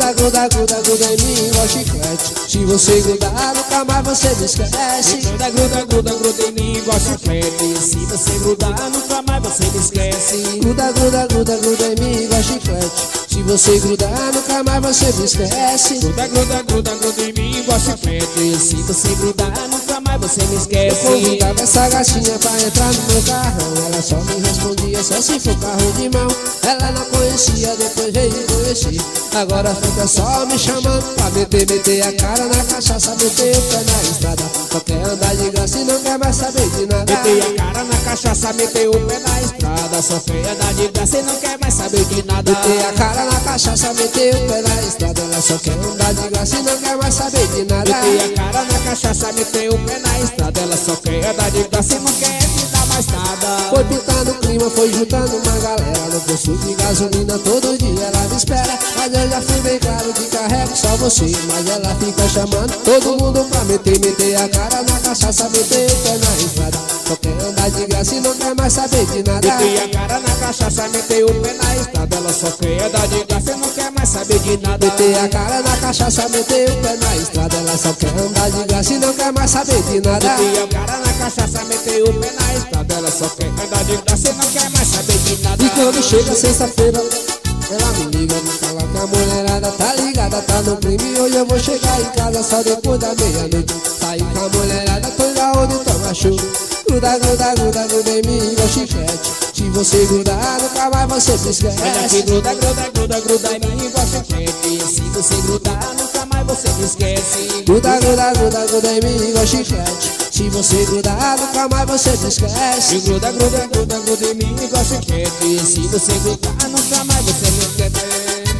Gruda, gruda, gruda, gruda em mim igual chiclete. Se você grudar, nunca mais você me esquece. Gruda, gruda, gruda, gruda em mim igual chiclete. Se você grudar, nunca mais você me esquece. Gruda, gruda, gruda, gruda em mim igual chiclete. Se você grudar, nunca mais você me esquece. Gruda, gruda, gruda, gruda em mim igual chiclete. Se você grudar, nunca mais você me esquece. Eu convidava essa gatinha pra entrar no meu carrão. Ela só me respondia só se for carro de mão. Ela não conhecia, depois veio conhecer. Agora fica só me chamando pra meter a cara na cachaça, meter o pé na estrada. Só quer andar de graça e não quer mais saber de nada. Meter a cara na cachaça, meter o pé na estrada. Só quer andar de graça e não quer mais saber de nada. Meter a cara na cachaça, meter o pé na estrada. Ela só quer andar de graça e não quer mais saber de nada. Meter a cara na cachaça, meter o pé na estrada. Ela só quer andar de graça e não quer me dar mais nada. Foi pintando o clima, foi juntando uma galera. No posto de gasolina todo dia ela me espera. Mas eu já fui bem claro que carrego só você. Mas ela fica chamando todo mundo pra meter a cara na cachaça, meter o pé na estrada. Só quer andar de graça e não quer mais saber de nada. Meter a cara na cachaça, meter o pé na estrada. Ela só quer andar de graça e não quer mais saber de nada. Meter a cara na cachaça, meter o pé na estrada. Ela só quer andar de graça e não quer mais saber de nada. Meter a cara na cachaça, meter o pé na estrada. Ela só quer andar de graça e não quer mais saber de nada. E quando chega sexta-feira, ela me liga, me fala que a mulherada tá ligada, tá no crime. Hoje eu vou chegar em casa só depois da meia-noite. Sair com a mulherada, tô igual onde toma chuva. Gruda, gruda, gruda, gruda em mim igual chiclete. Se você grudar, nunca mais você se esquece. Olha que gruda, gruda, gruda, gruda em mim igual chiclete. Se você grudar, nunca mais você me esquece. Gruda, gruda, gruda, gruda em mim igual chiclete. Se você grudar, nunca mais você se esquece. Gruda, gruda, gruda, gruda em mim igual chiclete. Se você grudar, nunca mais você me esquece.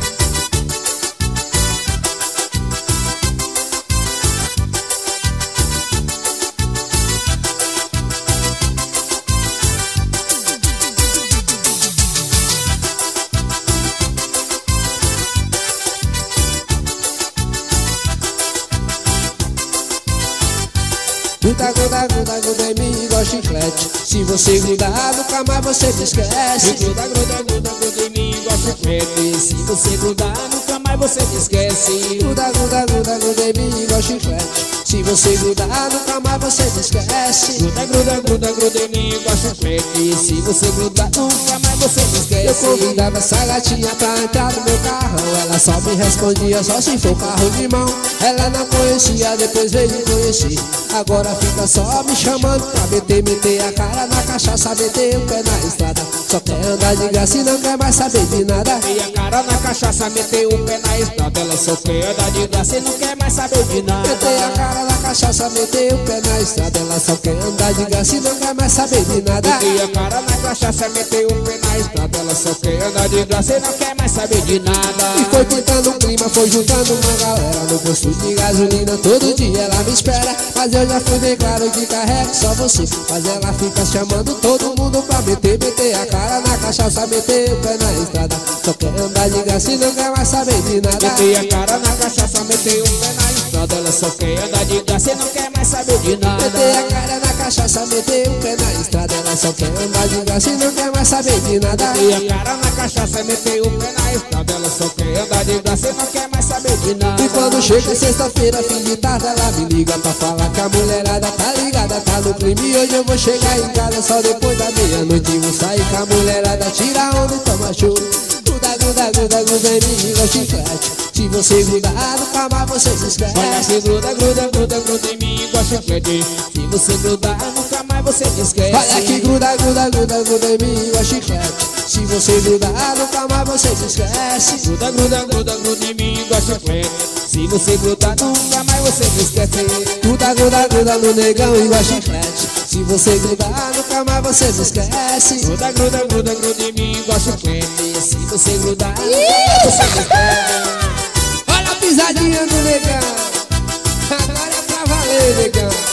Gruda, gruda, gruda, gruda em mim igual chiclete. Se você grudar, nunca mais você me esquece. Gruda, gruda, gruda, gruda em mim igual chiclete. Se você grudar, nunca mais você me esquece. Gruda, gruda, gruda, gruda em mim igual chiclete. Se você grudar, nunca mais você me esquece. Gruda, gruda, gruda, gruda em mim igual chiclete. Se você grudar, nunca mais você me esquece. Eu convidava essa gatinha pra entrar no meu carrão. Ela só me respondia só se for carro de mão. Ela não conhecia, depois veio conhecer. Agora fica só me chamando pra meter a cara na cachaça, meter o pé na estrada. Só quer andar de graça e não quer mais saber de nada. Meter a cara na cachaça, meter o pé na estrada. Ela só quer andar de graça e não quer mais saber de nada. Meter a cara na cachaça, meter o pé na estrada. Ela só quer andar de graça e não quer mais saber de nada. Meter a cara na cachaça, meter o pé na estrada. Ela só quer andar de graça e não quer mais saber de nada. E foi pintando o clima, foi juntando uma galera. No posto de gasolina todo dia ela me espera. Mas eu já fui bem claro que carrego só você. Mas ela fica chamando todo mundo pra meter a cara na cachaça, meter o pé na estrada. Só quer andar de graça e não quer mais saber de nada. Meter a cara na cachaça, meter o pé na estrada. Ela só quer andar de graça e não quer mais saber de nada. Meter a cara na cachaça, meter o pé na estrada. Ela só quer andar de graça e não quer mais saber de nada. Meter a cara na cachaça, meter o pé na estrada. Ela só quer andar de graça e não quer mais saber de nada. E quando chega sexta-feira, fim de tarde, ela me liga pra falar que a mulherada tá ligada, tá no crime. Hoje eu vou chegar em casa só depois da meia-noite. Vou sair com a mulherada, tira onda e toma show. Gruda, gruda, gruda, gruda em mim igual chiclete. Se você grudar, nunca mais você se esquece. Olha que gruda, gruda, gruda, gruda em mim igual chiclete. Se você grudar, nunca mais você me esquece. Olha que gruda, gruda, gruda, gruda em mim igual chiclete. Se você grudar, nunca mais você se esquece. Gruda, gruda, gruda, gruda em mim igual chiclete. Se você grudar, nunca mais você me esquece. Gruda, gruda, gruda no negão igual chiclete. Se você grudar, nunca mais você se esquece. Gruda, gruda, gruda, gruda em mim igual chiclete. Se você grudar, nunca mais você me esquece. Olha a pisadinha do negão. Agora é pra valer, negão.